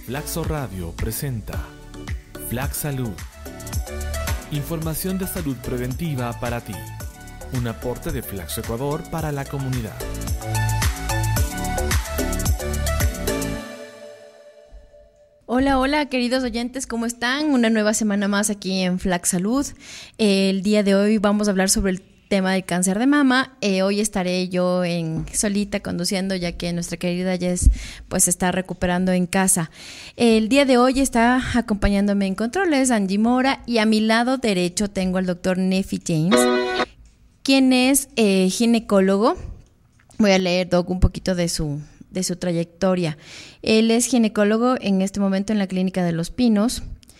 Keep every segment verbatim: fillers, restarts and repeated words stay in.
Flaxo Radio presenta Flax Salud. Información de salud preventiva para ti. Un aporte de Flaxo Ecuador para la comunidad. Hola, hola queridos oyentes, ¿cómo están? Una nueva semana más aquí en Flax Salud. El día de hoy vamos a hablar sobre el tema del cáncer de mama. Eh, hoy estaré yo en solita conduciendo, ya que nuestra querida Jess pues está recuperando en casa. El día de hoy está acompañándome en controles Angie Mora, y a mi lado derecho tengo al doctor Nefi James, quien es eh, ginecólogo. Voy a leer, Doc, un poquito de su, de su trayectoria. Él es ginecólogo en este momento en la Clínica de Los Pinos.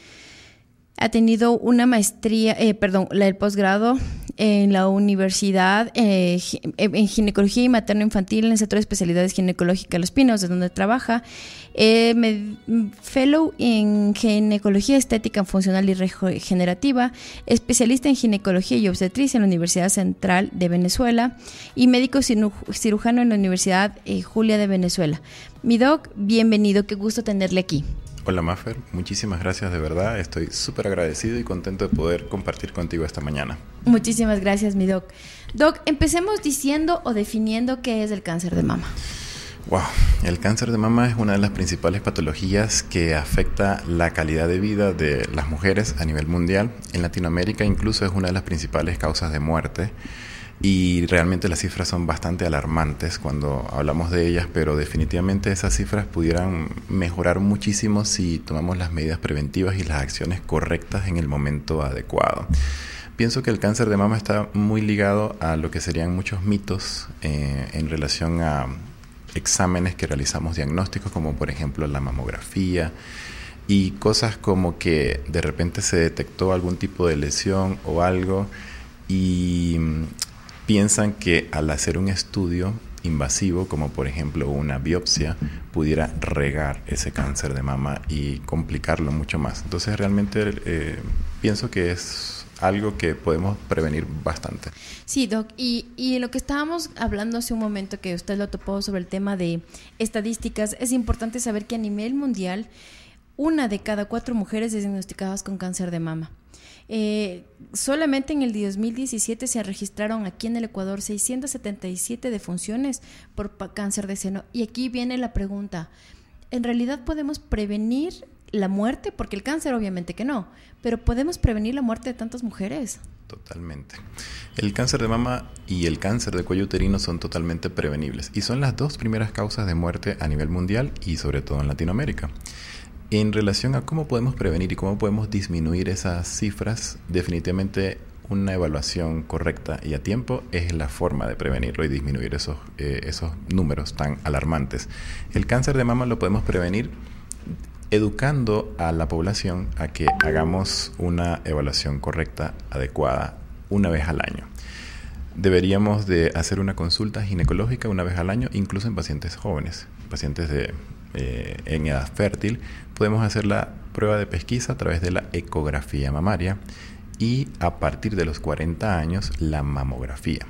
Ha tenido una maestría, eh, perdón, la del posgrado en la universidad eh, en ginecología y materno-infantil en el Centro de Especialidades Ginecológicas Los Pinos, de donde trabaja. Eh, med- fellow en ginecología estética funcional y regenerativa, especialista en ginecología y obstetricia en la Universidad Central de Venezuela y médico cirujano en la Universidad eh, Julia de Venezuela. Mi doc, bienvenido, qué gusto tenerle aquí. Hola Mafer, muchísimas gracias, de verdad, estoy súper agradecido y contento de poder compartir contigo esta mañana. Muchísimas gracias, mi doc. Doc, empecemos diciendo o definiendo qué es el cáncer de mama. Wow, el cáncer de mama es una de las principales patologías que afecta la calidad de vida de las mujeres a nivel mundial. En Latinoamérica incluso es una de las principales causas de muerte. Y realmente las cifras son bastante alarmantes cuando hablamos de ellas, pero definitivamente esas cifras pudieran mejorar muchísimo si tomamos las medidas preventivas y las acciones correctas en el momento adecuado. Pienso que el cáncer de mama está muy ligado a lo que serían muchos mitos eh, en relación a exámenes que realizamos diagnósticos, como por ejemplo la mamografía, y cosas como que de repente se detectó algún tipo de lesión o algo y piensan que al hacer un estudio invasivo, como por ejemplo una biopsia, pudiera regar ese cáncer de mama y complicarlo mucho más. Entonces realmente eh, pienso que es algo que podemos prevenir bastante. Sí, Doc, y, y lo que estábamos hablando hace un momento, que usted lo topó sobre el tema de estadísticas, es importante saber que a nivel mundial, una de cada cuatro mujeres es diagnosticadas con cáncer de mama. Eh, solamente en el dos mil diecisiete se registraron aquí en el Ecuador seiscientas setenta y siete defunciones por pa- cáncer de seno. Y aquí viene la pregunta: ¿en realidad podemos prevenir la muerte? Porque el cáncer obviamente que no, pero ¿podemos prevenir la muerte de tantas mujeres? Totalmente. El cáncer de mama y el cáncer de cuello uterino son totalmente prevenibles y son las dos primeras causas de muerte a nivel mundial y sobre todo en Latinoamérica. En relación a cómo podemos prevenir y cómo podemos disminuir esas cifras, definitivamente una evaluación correcta y a tiempo es la forma de prevenirlo y disminuir esos, eh, esos números tan alarmantes. El cáncer de mama lo podemos prevenir educando a la población a que hagamos una evaluación correcta, adecuada, una vez al año. Deberíamos de hacer una consulta ginecológica una vez al año, incluso en pacientes jóvenes, pacientes de, eh, en edad fértil. Podemos hacer la prueba de pesquisa a través de la ecografía mamaria y a partir de los cuarenta años la mamografía.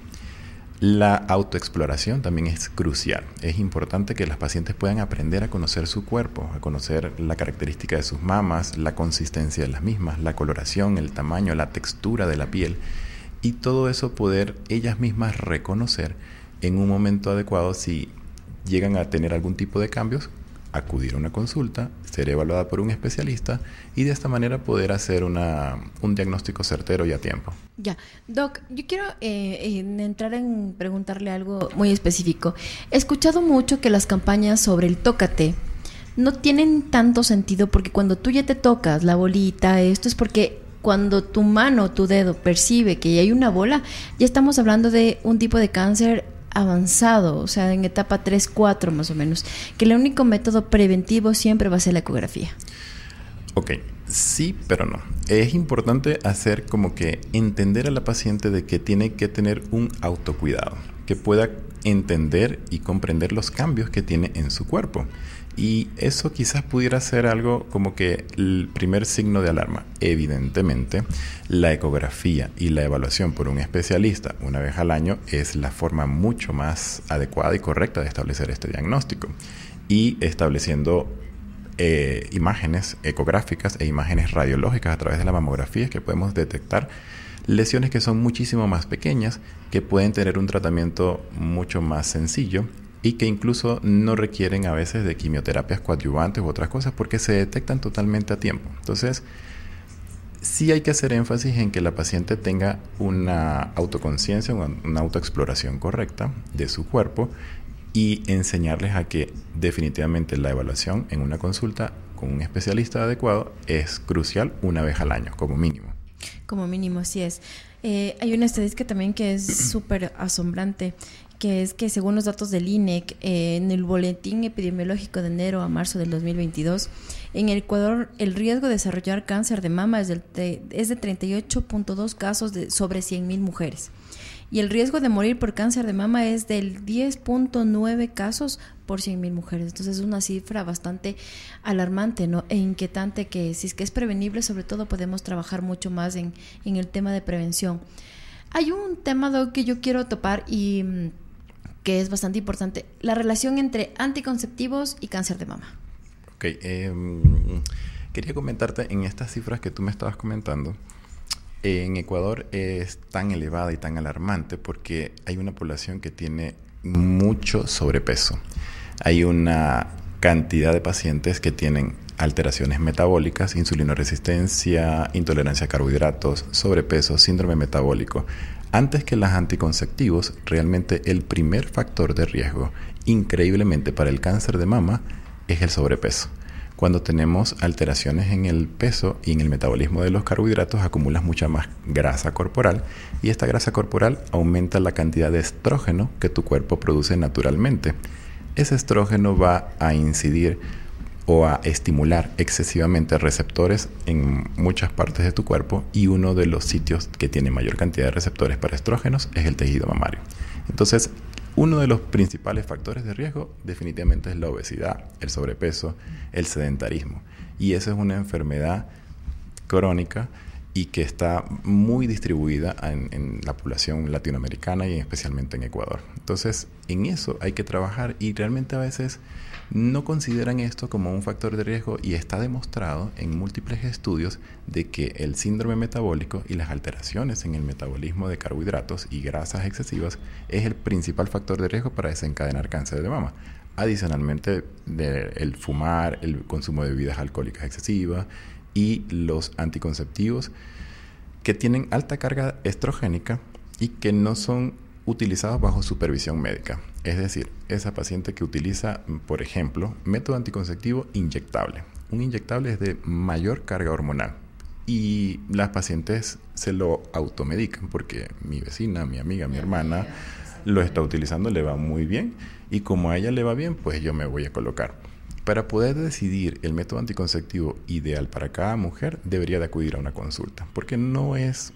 La autoexploración también es crucial. Es importante que las pacientes puedan aprender a conocer su cuerpo, a conocer la característica de sus mamas, la consistencia de las mismas, la coloración, el tamaño, la textura de la piel, y todo eso poder ellas mismas reconocer en un momento adecuado si llegan a tener algún tipo de cambios, acudir a una consulta, ser evaluada por un especialista y de esta manera poder hacer una, un diagnóstico certero y a tiempo. Ya, Doc, yo quiero eh, eh, entrar en preguntarle algo muy específico. He escuchado mucho que las campañas sobre el tócate no tienen tanto sentido, porque cuando tú ya te tocas la bolita, esto es porque cuando tu mano, tu dedo percibe que hay una bola, ya estamos hablando de un tipo de cáncer avanzado, o sea, en etapa tres, cuatro más o menos, que el único método preventivo siempre va a ser la ecografía. Ok, sí, pero no. Es importante hacer como que entender a la paciente de que tiene que tener un autocuidado, que pueda entender y comprender los cambios que tiene en su cuerpo. Y eso quizás pudiera ser algo como que el primer signo de alarma. Evidentemente, la ecografía y la evaluación por un especialista una vez al año es la forma mucho más adecuada y correcta de establecer este diagnóstico. Y estableciendo eh, imágenes ecográficas e imágenes radiológicas a través de la mamografía que podemos detectar lesiones que son muchísimo más pequeñas, que pueden tener un tratamiento mucho más sencillo y que incluso no requieren a veces de quimioterapias coadyuvantes u otras cosas porque se detectan totalmente a tiempo. Entonces, sí hay que hacer énfasis en que la paciente tenga una autoconciencia, una, una autoexploración correcta de su cuerpo y enseñarles a que definitivamente la evaluación en una consulta con un especialista adecuado es crucial una vez al año, como mínimo. Como mínimo, así es. Eh, hay una estadística también que es súper asombrante, que es que según los datos del I N E C, eh, en el boletín epidemiológico de enero a marzo del dos mil veintidós, en el Ecuador el riesgo de desarrollar cáncer de mama es, del, es de treinta y ocho punto dos casos de, sobre cien mil mujeres. Y el riesgo de morir por cáncer de mama es del diez punto nueve casos por cien mil mujeres. Entonces es una cifra bastante alarmante, ¿no? E inquietante, que si es que es prevenible, sobre todo podemos trabajar mucho más en, en el tema de prevención. Hay un tema, Doc, que yo quiero topar y mmm, que es bastante importante: la relación entre anticonceptivos y cáncer de mama. Ok, eh, quería comentarte en estas cifras que tú me estabas comentando. En Ecuador es tan elevada y tan alarmante porque hay una población que tiene mucho sobrepeso. Hay una cantidad de pacientes que tienen alteraciones metabólicas, insulinoresistencia, intolerancia a carbohidratos, sobrepeso, síndrome metabólico. Antes que los anticonceptivos, realmente el primer factor de riesgo, increíblemente para el cáncer de mama, es el sobrepeso. Cuando tenemos alteraciones en el peso y en el metabolismo de los carbohidratos, acumulas mucha más grasa corporal y esta grasa corporal aumenta la cantidad de estrógeno que tu cuerpo produce naturalmente. Ese estrógeno va a incidir o a estimular excesivamente receptores en muchas partes de tu cuerpo, y uno de los sitios que tiene mayor cantidad de receptores para estrógenos es el tejido mamario. Entonces, uno de los principales factores de riesgo definitivamente es la obesidad, el sobrepeso, el sedentarismo. Y esa es una enfermedad crónica y que está muy distribuida en, en la población latinoamericana y especialmente en Ecuador. Entonces, en eso hay que trabajar, y realmente a veces no consideran esto como un factor de riesgo, y está demostrado en múltiples estudios de que el síndrome metabólico y las alteraciones en el metabolismo de carbohidratos y grasas excesivas es el principal factor de riesgo para desencadenar cáncer de mama. Adicionalmente, de el fumar, el consumo de bebidas alcohólicas excesivas y los anticonceptivos que tienen alta carga estrogénica y que no son utilizados bajo supervisión médica. Es decir, esa paciente que utiliza, por ejemplo, método anticonceptivo inyectable. Un inyectable es de mayor carga hormonal y las pacientes se lo automedican porque mi vecina, mi amiga, mi hermana lo está utilizando, le va muy bien, y como a ella le va bien, pues yo me voy a colocar. Para poder decidir el método anticonceptivo ideal para cada mujer, debería de acudir a una consulta, porque no es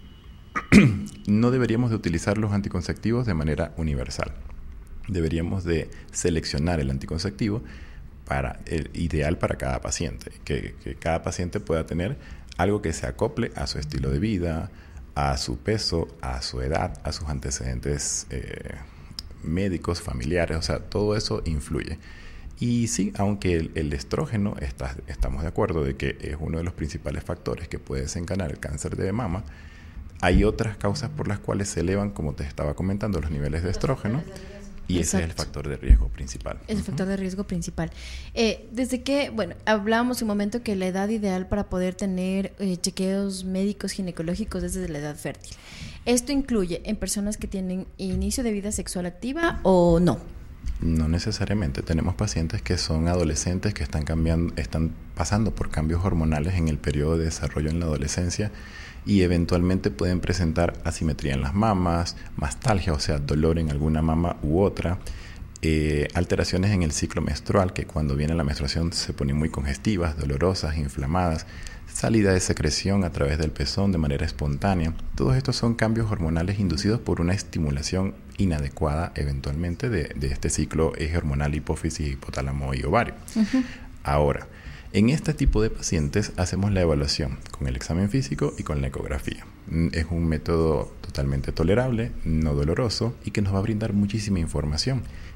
no deberíamos de utilizar los anticonceptivos de manera universal. Deberíamos de seleccionar el anticonceptivo para el ideal para cada paciente, que, que cada paciente pueda tener algo que se acople a su estilo de vida, a su peso, a su edad, a sus antecedentes eh, médicos, familiares. O sea, todo eso influye. Y sí, aunque el, el estrógeno, está, estamos de acuerdo de que es uno de los principales factores que puede desencadenar el cáncer de mama, hay otras causas por las cuales se elevan, como te estaba comentando, los niveles de estrógeno, y ese Exacto. es el factor de riesgo principal. Es el uh-huh. factor de riesgo principal. Eh, desde que, bueno, hablábamos un momento que la edad ideal para poder tener eh, chequeos médicos ginecológicos es desde la edad fértil. ¿Esto incluye en personas que tienen inicio de vida sexual activa o no? No necesariamente. Tenemos pacientes que son adolescentes, que están cambiando, están pasando por cambios hormonales en el periodo de desarrollo en la adolescencia, y eventualmente pueden presentar asimetría en las mamas, mastalgia, o sea, dolor en alguna mama u otra, eh, alteraciones en el ciclo menstrual, que cuando viene la menstruación se ponen muy congestivas, dolorosas, inflamadas, salida de secreción a través del pezón de manera espontánea. Todos estos son cambios hormonales inducidos por una estimulación inadecuada eventualmente de, de este ciclo eje hormonal hipófisis, hipotálamo y ovario. Uh-huh. Ahora, en este tipo de pacientes hacemos la evaluación con el examen físico y con la ecografía. Es un método totalmente tolerable, no doloroso, y que nos va a brindar muchísima información.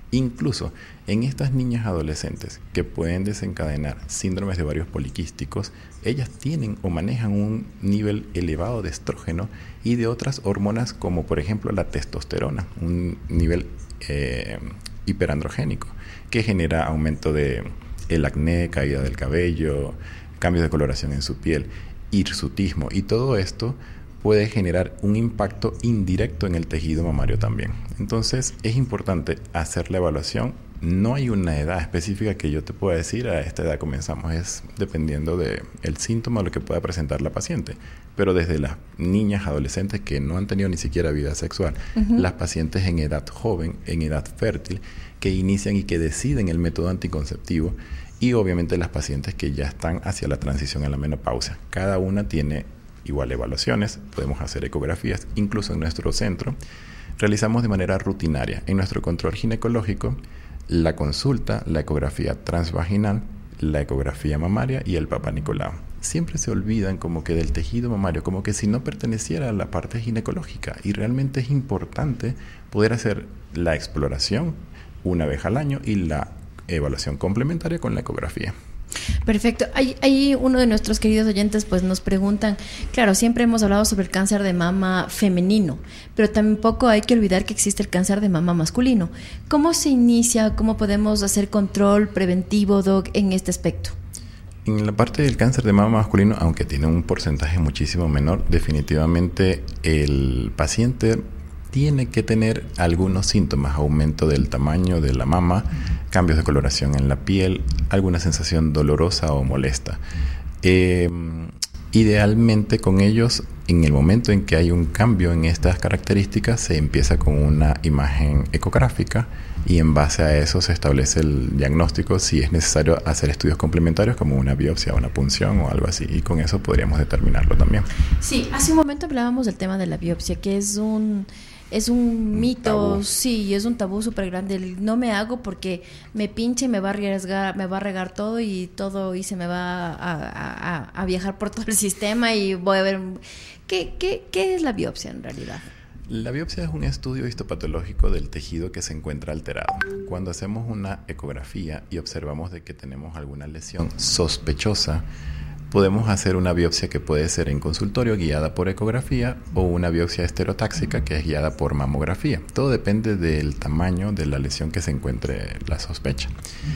Incluso en estas niñas adolescentes que pueden desencadenar síndromes de ovarios poliquísticos, ellas tienen o manejan un nivel elevado de estrógeno y de otras hormonas como por ejemplo la testosterona, un nivel eh, hiperandrogénico que genera aumento de el acné, caída del cabello, cambios de coloración en su piel, hirsutismo, y todo esto puede generar un impacto indirecto en el tejido mamario también. Entonces es importante hacer la evaluación. No hay una edad específica que yo te pueda decir a esta edad comenzamos, es dependiendo del síntoma o lo que pueda presentar la paciente. Pero desde las niñas adolescentes que no han tenido ni siquiera vida sexual, uh-huh. las pacientes en edad joven, en edad fértil, que inician y que deciden el método anticonceptivo, y obviamente las pacientes que ya están hacia la transición a la menopausia. Cada una tiene igual evaluaciones, podemos hacer ecografías, incluso en nuestro centro realizamos de manera rutinaria en nuestro control ginecológico la consulta, la ecografía transvaginal, la ecografía mamaria y el Papá Nicolau. Siempre se olvidan como que del tejido mamario, como que si no perteneciera a la parte ginecológica, y realmente es importante poder hacer la exploración una vez al año y la evaluación complementaria con la ecografía. Perfecto. Hay, hay uno de nuestros queridos oyentes pues nos preguntan, claro, siempre hemos hablado sobre el cáncer de mama femenino, pero tampoco hay que olvidar que existe el cáncer de mama masculino. ¿Cómo se inicia? ¿Cómo podemos hacer control preventivo, Doc, en este aspecto? En la parte del cáncer de mama masculino, aunque tiene un porcentaje muchísimo menor, definitivamente el paciente tiene que tener algunos síntomas: aumento del tamaño de la mama, cambios de coloración en la piel, alguna sensación dolorosa o molesta. Eh, idealmente con ellos, en el momento en que hay un cambio en estas características, se empieza con una imagen ecográfica y en base a eso se establece el diagnóstico, si es necesario hacer estudios complementarios como una biopsia, una punción o algo así, y con eso podríamos determinarlo también. Sí, hace un momento hablábamos del tema de la biopsia, que es un... Es un mito, tabú. Sí, es un tabú súper grande. El no me hago porque me pinche y me va a arriesgar, me va a regar todo y todo y se me va a, a, a, a viajar por todo el sistema y voy a ver... ¿Qué, qué, qué es la biopsia en realidad? La biopsia es un estudio histopatológico del tejido que se encuentra alterado. Cuando hacemos una ecografía y observamos de que tenemos alguna lesión sospechosa, podemos hacer una biopsia que puede ser en consultorio guiada por ecografía o una biopsia estereotáxica que es guiada por mamografía. Todo depende del tamaño de la lesión que se encuentre la sospecha.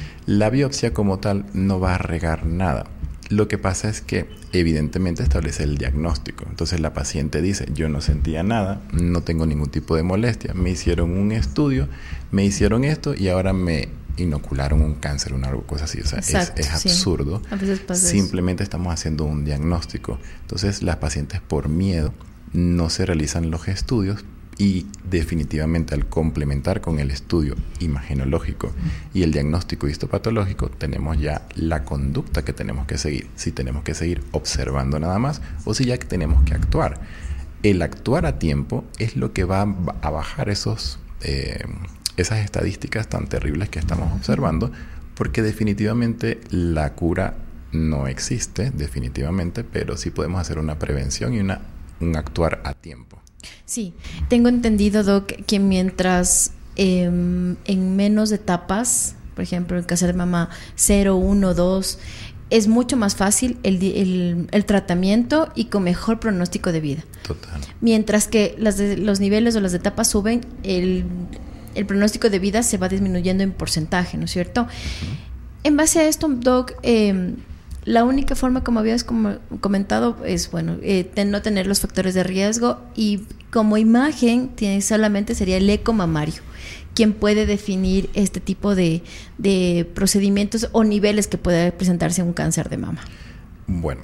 La biopsia como tal no va a regar nada. Lo que pasa es que evidentemente establece el diagnóstico. Entonces la paciente dice, yo no sentía nada, no tengo ningún tipo de molestia, me hicieron un estudio, me hicieron esto y ahora me inocularon un cáncer, una cosa así. O sea, Exacto, es, es absurdo. Sí. A veces pasa Simplemente eso. Estamos haciendo un diagnóstico. Entonces las pacientes por miedo no se realizan los estudios, y definitivamente al complementar con el estudio imagenológico y el diagnóstico histopatológico tenemos ya la conducta que tenemos que seguir. Si tenemos que seguir observando nada más o si ya tenemos que actuar. El actuar a tiempo es lo que va a bajar esos... Eh, esas estadísticas tan terribles que estamos observando, porque definitivamente la cura no existe, definitivamente, pero sí podemos hacer una prevención y una, un actuar a tiempo. Sí, tengo entendido, Doc, que mientras eh, en menos etapas, por ejemplo, el cáncer de mama cero, uno, dos, es mucho más fácil el, el, el tratamiento y con mejor pronóstico de vida. Total. Mientras que las de, los niveles o las etapas suben, el... el pronóstico de vida se va disminuyendo en porcentaje, ¿no es cierto? Uh-huh. En base a esto, Doc, eh, la única forma, como habías como comentado, es bueno, eh, ten, no tener los factores de riesgo, y como imagen tiene, solamente sería el eco mamario quien puede definir este tipo de, de procedimientos o niveles que puede presentarse un cáncer de mama. Bueno,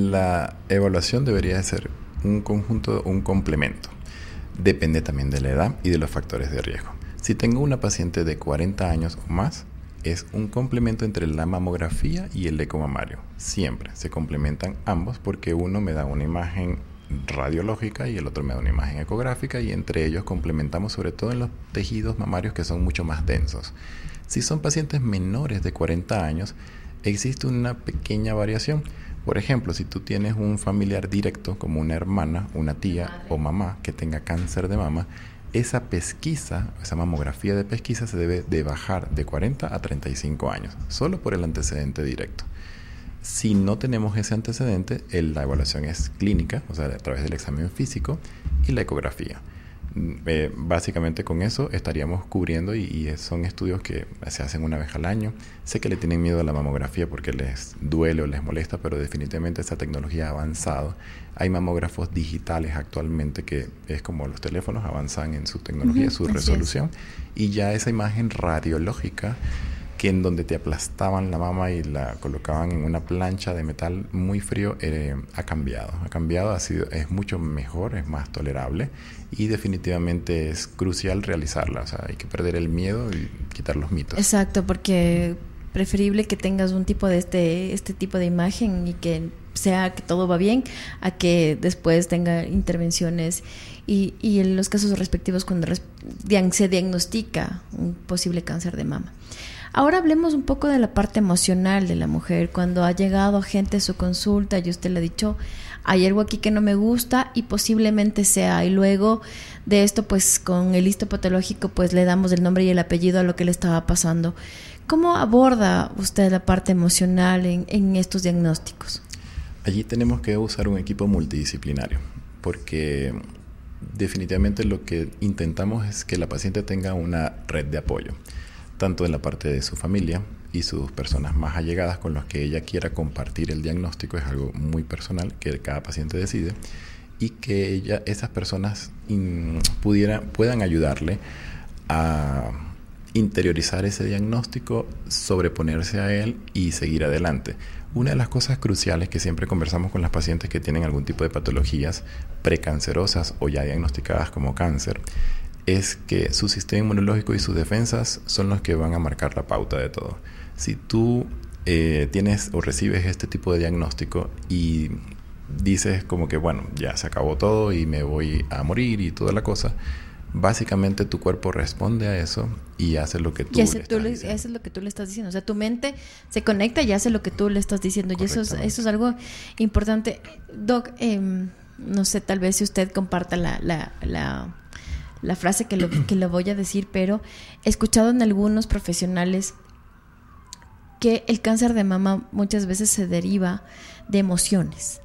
la evaluación debería ser un conjunto, un complemento. Depende también de la edad y de los factores de riesgo. Si tengo una paciente de cuarenta años o más, es un complemento entre la mamografía y el eco mamario. Siempre se complementan ambos porque uno me da una imagen radiológica y el otro me da una imagen ecográfica, y entre ellos complementamos sobre todo en los tejidos mamarios que son mucho más densos. Si son pacientes menores de cuarenta años, existe una pequeña variación. Por ejemplo, si tú tienes un familiar directo como una hermana, una tía o mamá que tenga cáncer de mama, esa pesquisa, esa mamografía de pesquisa se debe de bajar de cuarenta a treinta y cinco años, solo por el antecedente directo. Si no tenemos ese antecedente, el, la evaluación es clínica, o sea, a través del examen físico y la ecografía. Eh, básicamente con eso estaríamos cubriendo y, y son estudios que se hacen una vez al año. Sé que le tienen miedo a la mamografía porque les duele o les molesta, pero definitivamente esta tecnología ha avanzado. Hay mamógrafos digitales actualmente que es como los teléfonos, avanzan en su tecnología, uh-huh, su resolución, y ya esa imagen radiológica que en donde te aplastaban la mama y la colocaban en una plancha de metal muy frío, eh, ha cambiado. Ha cambiado, ha sido, es mucho mejor, es más tolerable y definitivamente es crucial realizarla. O sea, hay que perder el miedo y quitar los mitos. Exacto, porque preferible que tengas un tipo de este, este tipo de imagen y que sea que todo va bien, a que después tenga intervenciones y, y en los casos respectivos cuando res, se diagnostica un posible cáncer de mama. Ahora hablemos un poco de la parte emocional de la mujer. Cuando ha llegado gente a su consulta y usted le ha dicho, hay algo aquí que no me gusta y posiblemente sea, y luego de esto pues con el histopatológico pues le damos el nombre y el apellido a lo que le estaba pasando. ¿Cómo aborda usted la parte emocional en, en estos diagnósticos? Allí tenemos que usar un equipo multidisciplinario porque definitivamente lo que intentamos es que la paciente tenga una red de apoyo, tanto en la parte de su familia y sus personas más allegadas con los que ella quiera compartir el diagnóstico. Es algo muy personal que cada paciente decide, y que ella, esas personas in, pudiera, puedan ayudarle a interiorizar ese diagnóstico, sobreponerse a él y seguir adelante. Una de las cosas cruciales que siempre conversamos con las pacientes que tienen algún tipo de patologías precancerosas o ya diagnosticadas como cáncer es que su sistema inmunológico y sus defensas son los que van a marcar la pauta de todo. Si tú eh, tienes o recibes este tipo de diagnóstico y dices como que bueno, ya se acabó todo y me voy a morir y toda la cosa, básicamente tu cuerpo responde a eso y hace lo que tú, y hace le tú estás le, diciendo. hace lo que tú le estás diciendo. O sea, tu mente se conecta y hace lo que tú le estás diciendo. Y eso es, eso es algo importante. Doc, eh, no sé, tal vez si usted comparta la... la, la la frase que, lo, que le voy a decir, pero he escuchado en algunos profesionales que el cáncer de mama muchas veces se deriva de emociones.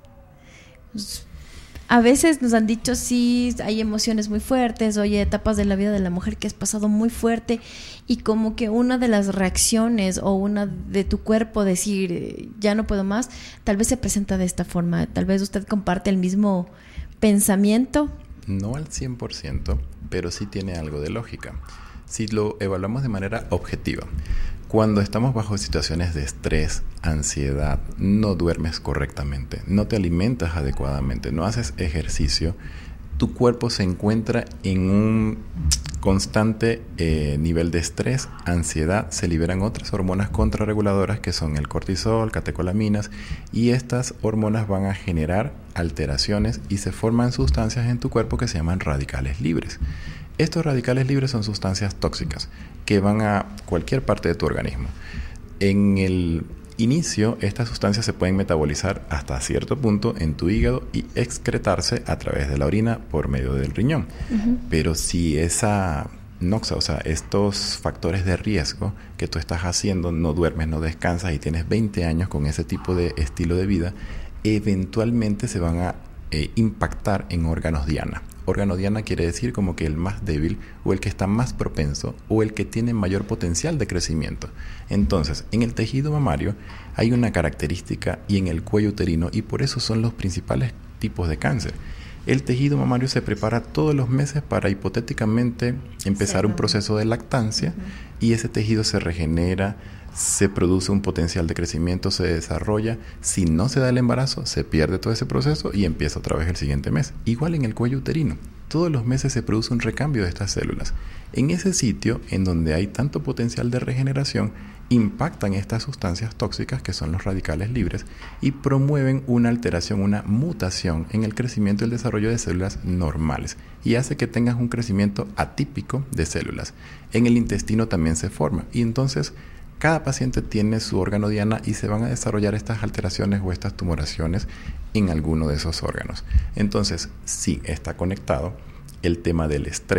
A veces nos han dicho, sí, hay emociones muy fuertes, o hay etapas de la vida de la mujer que has pasado muy fuerte, y como que una de las reacciones o una de tu cuerpo decir, ya no puedo más, tal vez se presenta de esta forma. Tal vez usted comparte el mismo pensamiento. No al cien por ciento, pero sí tiene algo de lógica. Si lo evaluamos de manera objetiva, cuando estamos bajo situaciones de estrés, ansiedad, no duermes correctamente, no te alimentas adecuadamente, no haces ejercicio, tu cuerpo se encuentra en un constante eh, nivel de estrés, ansiedad, se liberan otras hormonas contrarreguladoras que son el cortisol, catecolaminas, y estas hormonas van a generar alteraciones y se forman sustancias en tu cuerpo que se llaman radicales libres. Estos radicales libres son sustancias tóxicas que van a cualquier parte de tu organismo. En el inicio, estas sustancias se pueden metabolizar hasta cierto punto en tu hígado y excretarse a través de la orina por medio del riñón. Uh-huh. Pero si esa noxa, o sea, estos factores de riesgo que tú estás haciendo, no duermes, no descansas y tienes veinte años con ese tipo de estilo de vida, eventualmente se van a eh, impactar en órganos diana. Órgano diana quiere decir como que el más débil o el que está más propenso o el que tiene mayor potencial de crecimiento. Entonces, en el tejido mamario hay una característica y en el cuello uterino, y por eso son los principales tipos de cáncer. El tejido mamario se prepara todos los meses para hipotéticamente empezar sí, un proceso de lactancia, uh-huh. y ese tejido se regenera, se produce un potencial de crecimiento, se desarrolla. Si no se da el embarazo, se pierde todo ese proceso y empieza otra vez el siguiente mes. Igual en el cuello uterino. Todos los meses se produce un recambio de estas células. En ese sitio, en donde hay tanto potencial de regeneración, impactan estas sustancias tóxicas que son los radicales libres y promueven una alteración, una mutación en el crecimiento y el desarrollo de células normales, y hace que tengas un crecimiento atípico de células. En el intestino también se forma, y entonces cada paciente tiene su órgano diana y se van a desarrollar estas alteraciones o estas tumoraciones en alguno de esos órganos. Entonces, sí está conectado el tema del estrés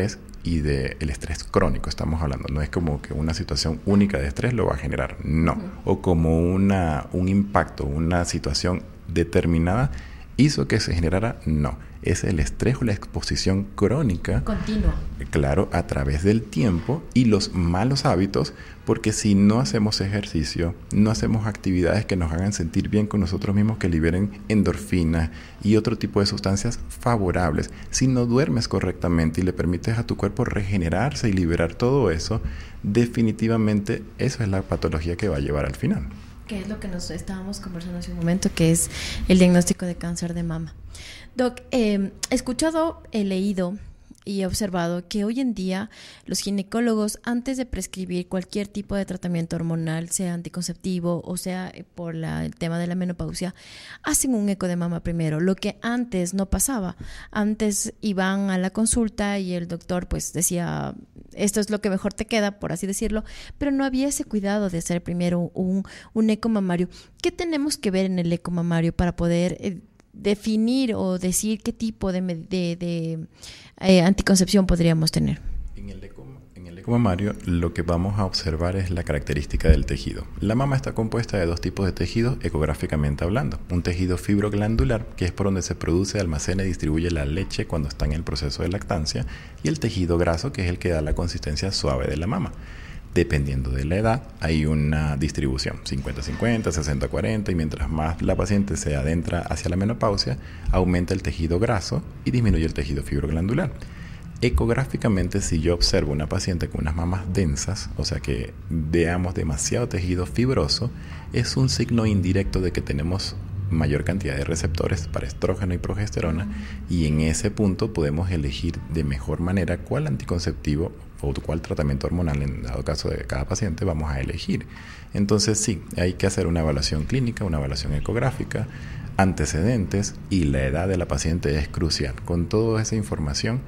y del estrés crónico estamos hablando. No es como que una situación única de estrés lo va a generar, no. Uh-huh. O como una, un impacto, una situación determinada hizo que se generara, no. Es el estrés o la exposición crónica. Continua. Claro, a través del tiempo y los malos hábitos, porque si no hacemos ejercicio, no hacemos actividades que nos hagan sentir bien con nosotros mismos, que liberen endorfinas y otro tipo de sustancias favorables, si no duermes correctamente y le permites a tu cuerpo regenerarse y liberar todo eso, definitivamente esa es la patología que va a llevar al final. Que es lo que nos estábamos conversando hace un momento, que es el diagnóstico de cáncer de mama. Doc, eh, he escuchado, he leído y he observado que hoy en día los ginecólogos, antes de prescribir cualquier tipo de tratamiento hormonal, sea anticonceptivo o sea por la, el tema de la menopausia, hacen un eco de mama primero, lo que antes no pasaba. Antes iban a la consulta y el doctor pues decía, esto es lo que mejor te queda, por así decirlo, pero no había ese cuidado de hacer primero un, un eco mamario. ¿Qué tenemos que ver en el eco mamario para poder eh, definir o decir qué tipo de, de, de eh, anticoncepción podríamos tener? En el, eco, en el eco mamario lo que vamos a observar es la característica del tejido. La mama está compuesta de dos tipos de tejidos ecográficamente hablando. Un tejido fibroglandular, que es por donde se produce, almacena y distribuye la leche cuando está en el proceso de lactancia, y el tejido graso, que es el que da la consistencia suave de la mama. Dependiendo de la edad, hay una distribución, cincuenta cincuenta, sesenta cuarenta, y mientras más la paciente se adentra hacia la menopausia, aumenta el tejido graso y disminuye el tejido fibroglandular. Ecográficamente, si yo observo una paciente con unas mamas densas, o sea que veamos demasiado tejido fibroso, es un signo indirecto de que tenemos mayor cantidad de receptores para estrógeno y progesterona, y en ese punto podemos elegir de mejor manera cuál anticonceptivo o cuál tratamiento hormonal, en dado caso de cada paciente, vamos a elegir. Entonces sí, hay que hacer una evaluación clínica, una evaluación ecográfica, antecedentes, y la edad de la paciente es crucial. Con toda esa información,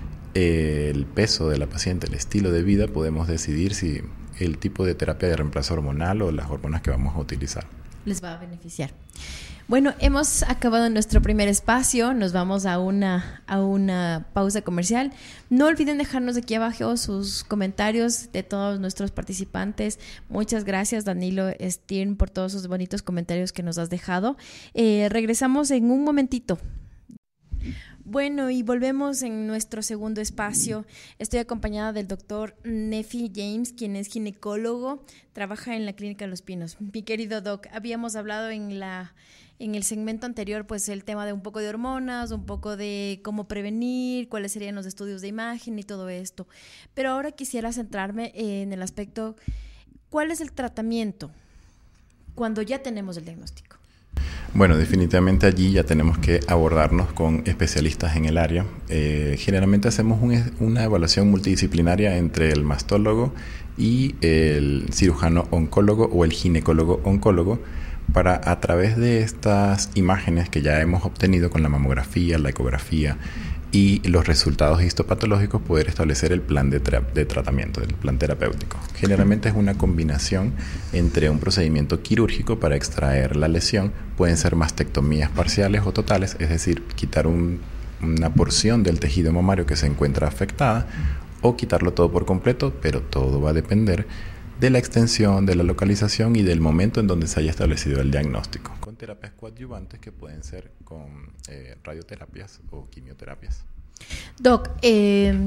eh, el peso de la paciente, el estilo de vida, podemos decidir si el tipo de terapia de reemplazo hormonal o las hormonas que vamos a utilizar les va a beneficiar. Bueno, hemos acabado nuestro primer espacio, nos vamos a una, a una pausa comercial. No olviden dejarnos aquí abajo sus comentarios de todos nuestros participantes. Muchas gracias, Danilo Stirn, por todos esos bonitos comentarios que nos has dejado. Eh, regresamos en un momentito. Bueno, y volvemos en nuestro segundo espacio. Estoy acompañada del doctor Nefi James, quien es ginecólogo, trabaja en la Clínica Los Pinos. Mi querido doc, habíamos hablado en la en el segmento anterior, pues el tema de un poco de hormonas, un poco de cómo prevenir, cuáles serían los estudios de imagen y todo esto. Pero ahora quisiera centrarme en el aspecto, ¿cuál es el tratamiento cuando ya tenemos el diagnóstico? Bueno, definitivamente allí ya tenemos que abordarnos con especialistas en el área. Eh, generalmente hacemos un, una evaluación multidisciplinaria entre el mastólogo y el cirujano oncólogo o el ginecólogo oncólogo, para a través de estas imágenes que ya hemos obtenido con la mamografía, la ecografía y los resultados histopatológicos, poder establecer el plan de, tra- de tratamiento, el plan terapéutico. Generalmente es una combinación entre un procedimiento quirúrgico para extraer la lesión, pueden ser mastectomías parciales o totales, es decir, quitar un, una porción del tejido mamario que se encuentra afectada, o quitarlo todo por completo, pero todo va a depender de la extensión, de la localización y del momento en donde se haya establecido el diagnóstico, con terapias coadyuvantes que pueden ser con eh, radioterapias o quimioterapias. Doc, eh,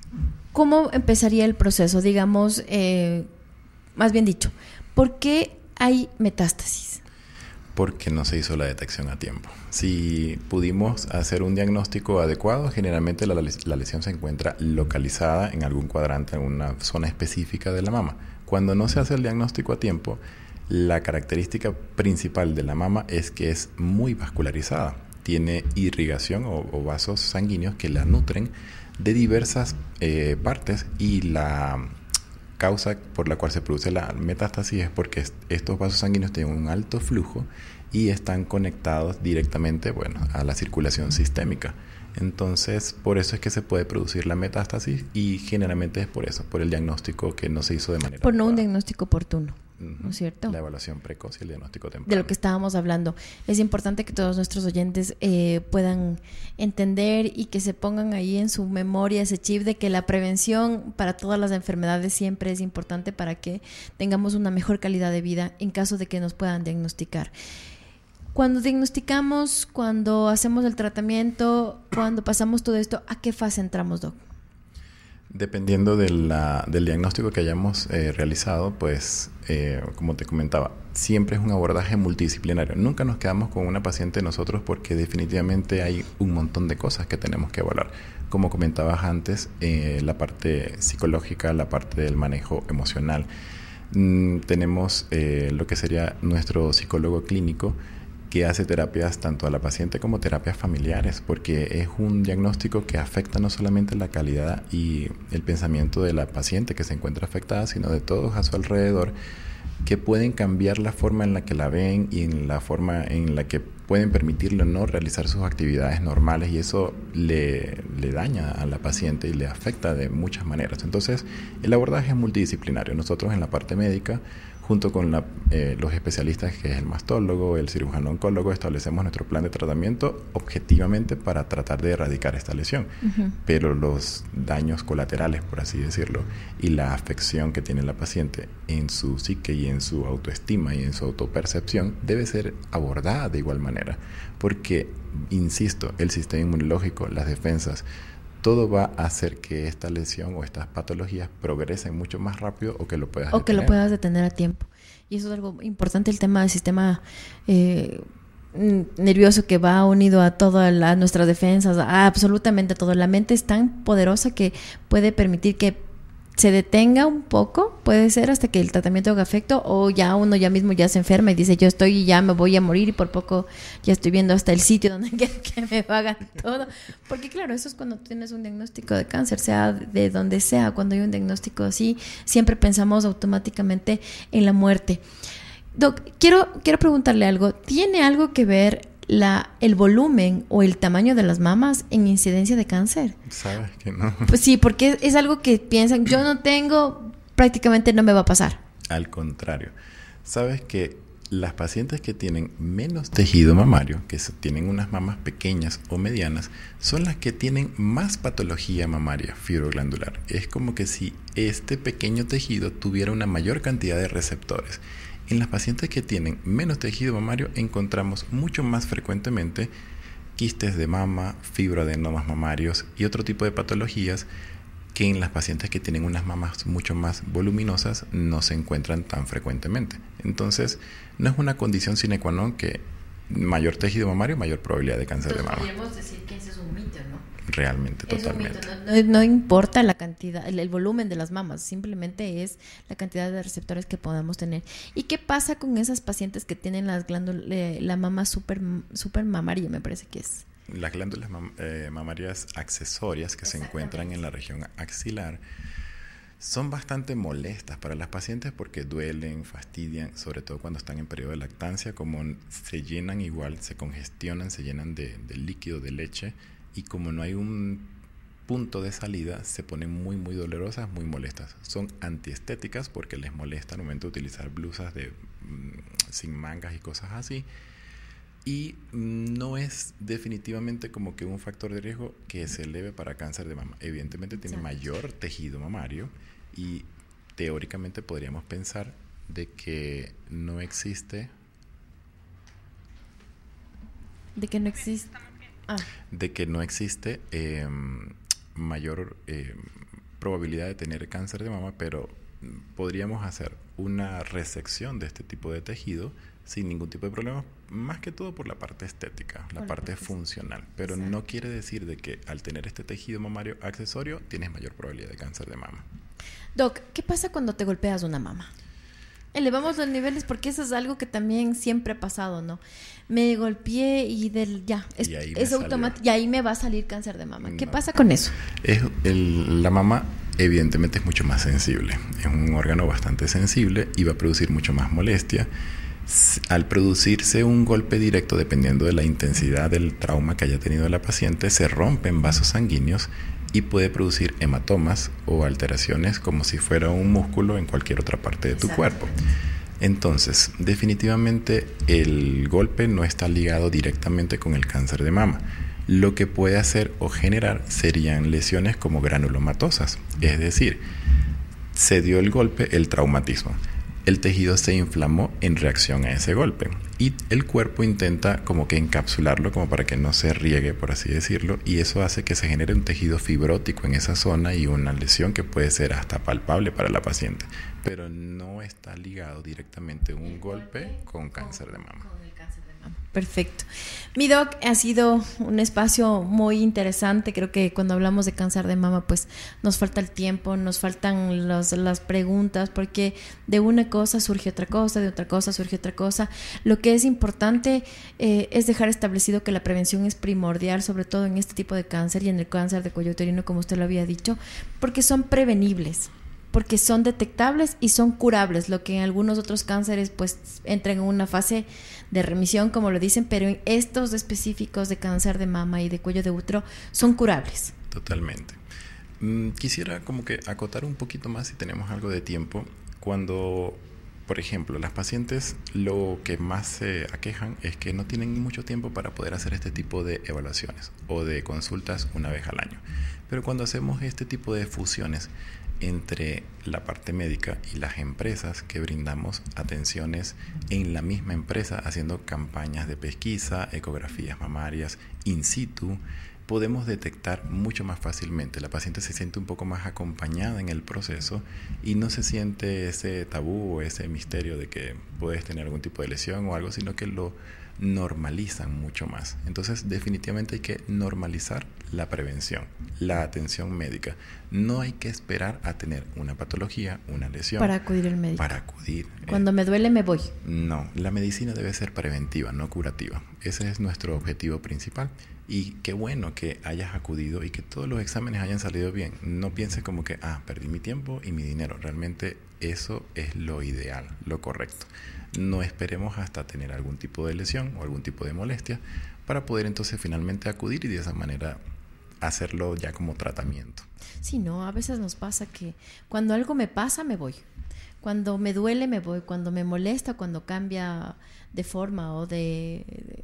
¿cómo empezaría el proceso? Digamos, eh, más bien dicho, ¿por qué hay metástasis? Porque no se hizo la detección a tiempo. Si pudimos hacer un diagnóstico adecuado, generalmente la, la lesión se encuentra localizada en algún cuadrante, en una zona específica de la mama. Cuando no se hace el diagnóstico a tiempo, la característica principal de la mama es que es muy vascularizada. Tiene irrigación o, o vasos sanguíneos que la nutren de diversas eh, partes, y la causa por la cual se produce la metástasis es porque est- estos vasos sanguíneos tienen un alto flujo y están conectados directamente, bueno, a la circulación sistémica. Entonces, por eso es que se puede producir la metástasis, y generalmente es por eso, por el diagnóstico que no se hizo de manera Por no adecuada. un diagnóstico oportuno. Uh-huh. ¿no es cierto? La evaluación precoz y el diagnóstico temprano. De lo que estábamos hablando. Es importante que todos nuestros oyentes eh, puedan entender y que se pongan ahí en su memoria ese chip de que la prevención para todas las enfermedades siempre es importante para que tengamos una mejor calidad de vida en caso de que nos puedan diagnosticar. Cuando diagnosticamos, cuando hacemos el tratamiento, cuando pasamos todo esto, ¿a qué fase entramos, Doc? Dependiendo de la, del diagnóstico que hayamos eh, realizado, pues, eh, como te comentaba, siempre es un abordaje multidisciplinario. Nunca nos quedamos con una paciente nosotros porque definitivamente hay un montón de cosas que tenemos que evaluar. Como comentabas antes, eh, la parte psicológica, la parte del manejo emocional. Mm, tenemos eh, lo que sería nuestro psicólogo clínico, que hace terapias tanto a la paciente como terapias familiares, porque es un diagnóstico que afecta no solamente la calidad y el pensamiento de la paciente que se encuentra afectada, sino de todos a su alrededor, que pueden cambiar la forma en la que la ven y en la forma en la que pueden permitirle o no realizar sus actividades normales, y eso le, le daña a la paciente y le afecta de muchas maneras. Entonces, el abordaje es multidisciplinario. Nosotros en la parte médica, junto con la, eh, los especialistas, que es el mastólogo, el cirujano oncólogo, establecemos nuestro plan de tratamiento objetivamente para tratar de erradicar esta lesión. Uh-huh. Pero los daños colaterales, por así decirlo, y la afección que tiene la paciente en su psique y en su autoestima y en su autopercepción debe ser abordada de igual manera. Porque, insisto, el sistema inmunológico, las defensas, todo va a hacer que esta lesión o estas patologías progresen mucho más rápido o que lo puedas o detener. que lo puedas detener a tiempo. Y eso es algo importante, el tema del sistema eh, nervioso que va unido a todas la, nuestras defensas, a absolutamente todo. La mente es tan poderosa que puede permitir que se detenga un poco, puede ser hasta que el tratamiento haga efecto, o ya uno ya mismo ya se enferma y dice yo estoy y ya me voy a morir y por poco ya estoy viendo hasta el sitio donde que, que me hagan todo. Porque claro, eso es cuando tienes un diagnóstico de cáncer, sea de donde sea. Cuando hay un diagnóstico así, siempre pensamos automáticamente en la muerte. Doc, quiero, quiero preguntarle algo. ¿Tiene algo que ver La, el volumen o el tamaño de las mamas en incidencia de cáncer? Sabes que no. Pues sí, porque es algo que piensan, yo no tengo, prácticamente no me va a pasar. Al contrario, sabes que las pacientes que tienen menos tejido mamario, que tienen unas mamas pequeñas o medianas, son las que tienen más patología mamaria fibroglandular. Es como que si este pequeño tejido tuviera una mayor cantidad de receptores. En las pacientes que tienen menos tejido mamario encontramos mucho más frecuentemente quistes de mama, fibroadenomas mamarios y otro tipo de patologías que en las pacientes que tienen unas mamas mucho más voluminosas no se encuentran tan frecuentemente. Entonces, no es una condición sine qua non que mayor tejido mamario, mayor probabilidad de cáncer Entonces, de mama. podríamos decir que ese es un mito, ¿no? Realmente, es totalmente. Un mito, no, no, no importa la cantidad, el, el volumen de las mamas, simplemente es la cantidad de receptores que podamos tener. ¿Y qué pasa con esas pacientes que tienen las glándulas, eh, la mama super, super mamaria, me parece que es? Las glándulas mam eh, mamarias accesorias que se encuentran en la región axilar son bastante molestas para las pacientes porque duelen, fastidian, sobre todo cuando están en periodo de lactancia, como se llenan igual, se congestionan, se llenan de, de líquido, de leche, y como no hay un punto de salida, se ponen muy, muy dolorosas, muy molestas. Son antiestéticas porque les molesta al momento de utilizar blusas de, mmm, sin mangas y cosas así. Y no es definitivamente como que un factor de riesgo que se eleve para cáncer de mama. Evidentemente tiene mayor tejido mamario y teóricamente podríamos pensar de que no existe... De que no existe... Ah. De que no existe eh, mayor eh, probabilidad de tener cáncer de mama, pero podríamos hacer una resección de este tipo de tejido sin ningún tipo de problema, más que todo por la parte estética, la, la parte, parte funcional. Pero exacto, no quiere decir de que al tener este tejido mamario accesorio tienes mayor probabilidad de cáncer de mama. Doc, ¿qué pasa cuando te golpeas una mama? Elevamos los niveles porque eso es algo que también siempre ha pasado, ¿no? Me golpeé y del ya, es, es automático y ahí me va a salir cáncer de mama. ¿Qué no. pasa con eso? Es el, la mama evidentemente es mucho más sensible, es un órgano bastante sensible y va a producir mucho más molestia. Al producirse un golpe directo, dependiendo de la intensidad del trauma que haya tenido la paciente, se rompen vasos sanguíneos y puede producir hematomas o alteraciones como si fuera un músculo en cualquier otra parte de tu cuerpo. Entonces, definitivamente el golpe no está ligado directamente con el cáncer de mama. Lo que puede hacer o generar serían lesiones como granulomatosas, es decir, se dio el golpe, el traumatismo. El tejido se inflamó en reacción a ese golpe y el cuerpo intenta como que encapsularlo como para que no se riegue, por así decirlo, y eso hace que se genere un tejido fibrótico en esa zona y una lesión que puede ser hasta palpable para la paciente, pero no está ligado directamente un golpe con cáncer de mama. Perfecto. Mi doc, ha sido un espacio muy interesante. Creo que cuando hablamos de cáncer de mama, pues nos falta el tiempo, nos faltan los, las preguntas, porque de una cosa surge otra cosa, de otra cosa surge otra cosa. Lo que es importante eh, es dejar establecido que la prevención es primordial, sobre todo en este tipo de cáncer y en el cáncer de cuello uterino, como usted lo había dicho, porque son prevenibles, porque son detectables y son curables, lo que en algunos otros cánceres pues entran en una fase de remisión, como lo dicen, pero en estos específicos de cáncer de mama y de cuello de útero son curables. Totalmente. Mm, quisiera como que acotar un poquito más si tenemos algo de tiempo. Cuando, por ejemplo, las pacientes lo que más se aquejan es que no tienen mucho tiempo para poder hacer este tipo de evaluaciones o de consultas una vez al año. Pero cuando hacemos este tipo de fusiones entre la parte médica y las empresas que brindamos atenciones en la misma empresa, haciendo campañas de pesquisa, ecografías mamarias in situ, podemos detectar mucho más fácilmente. La paciente se siente un poco más acompañada en el proceso y no se siente ese tabú o ese misterio de que puedes tener algún tipo de lesión o algo, sino que lo normalizan mucho más. Entonces, definitivamente hay que normalizar la prevención, la atención médica. No hay que esperar a tener una patología, una lesión para acudir al médico. Para acudir. Cuando eh, me duele me voy. No, la medicina debe ser preventiva, no curativa. Ese es nuestro objetivo principal. Y qué bueno que hayas acudido y que todos los exámenes hayan salido bien. No pienses como que, ah, perdí mi tiempo y mi dinero. Realmente eso es lo ideal, lo correcto. No esperemos hasta tener algún tipo de lesión o algún tipo de molestia para poder entonces finalmente acudir y de esa manera hacerlo ya como tratamiento. Sí, no, a veces nos pasa que cuando algo me pasa me voy. Cuando me duele me voy. Cuando me molesta, cuando cambia de forma o de...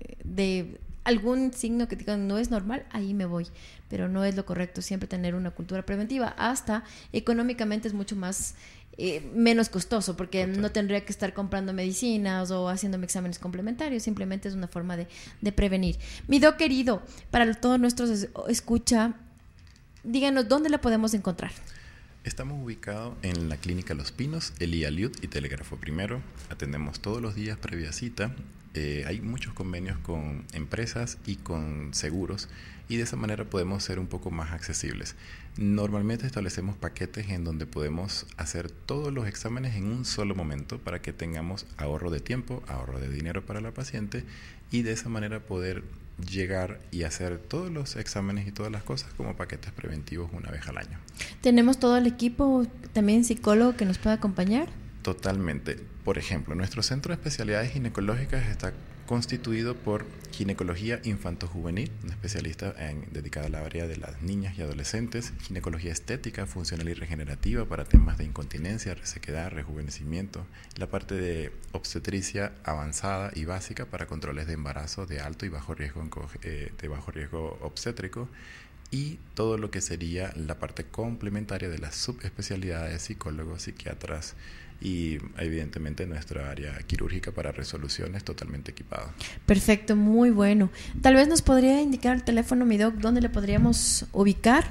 de algún signo que digan no es normal, ahí me voy, pero no es lo correcto. Siempre tener una cultura preventiva, hasta económicamente es mucho más eh, menos costoso, porque Total. no tendría que estar comprando medicinas o haciéndome exámenes complementarios, simplemente es una forma de, de prevenir. Mi doc querido, para todos nuestros escucha, díganos dónde la podemos encontrar. Estamos ubicados en la Clínica Los Pinos, Elía Liud y Telégrafo Primero. Atendemos todos los días previa cita. Eh, hay muchos convenios con empresas y con seguros y de esa manera podemos ser un poco más accesibles. Normalmente establecemos paquetes en donde podemos hacer todos los exámenes en un solo momento para que tengamos ahorro de tiempo, ahorro de dinero para la paciente y de esa manera poder llegar y hacer todos los exámenes y todas las cosas como paquetes preventivos una vez al año. ¿Tenemos todo el equipo, también psicólogo que nos pueda acompañar? Totalmente. Por ejemplo, nuestro centro de especialidades ginecológicas está constituido por ginecología infanto-juvenil, una especialista en, dedicada al área de las niñas y adolescentes, ginecología estética, funcional y regenerativa para temas de incontinencia, resequedad, rejuvenecimiento, la parte de obstetricia avanzada y básica para controles de embarazo de alto y bajo riesgo, eh, de bajo riesgo obstétrico, y todo lo que sería la parte complementaria de las subespecialidades, psicólogos, psiquiatras y evidentemente nuestra área quirúrgica para resoluciones totalmente equipada. Perfecto, muy bueno. Tal vez nos podría indicar el teléfono, mi doc, ¿dónde le podríamos ubicar?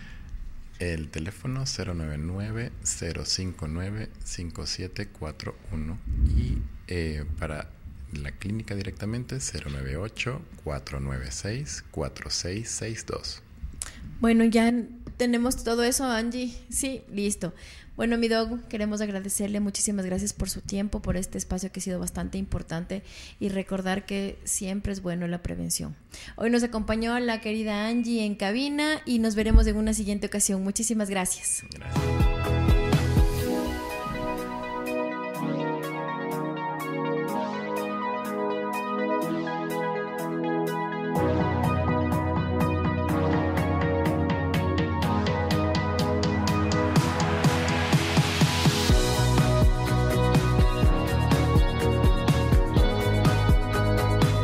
El teléfono cero nueve nueve, cero cinco nueve, cinco siete cuatro uno y eh, para la clínica directamente cero nueve ocho, cuatro nueve seis, cuatro seis seis dos. Bueno, ya tenemos todo eso, Angie. Sí, listo. Bueno, mi doc, queremos agradecerle, muchísimas gracias por su tiempo, por este espacio que ha sido bastante importante y recordar que siempre es bueno la prevención. Hoy nos acompañó la querida Angie en cabina y nos veremos en una siguiente ocasión. Muchísimas gracias. Gracias.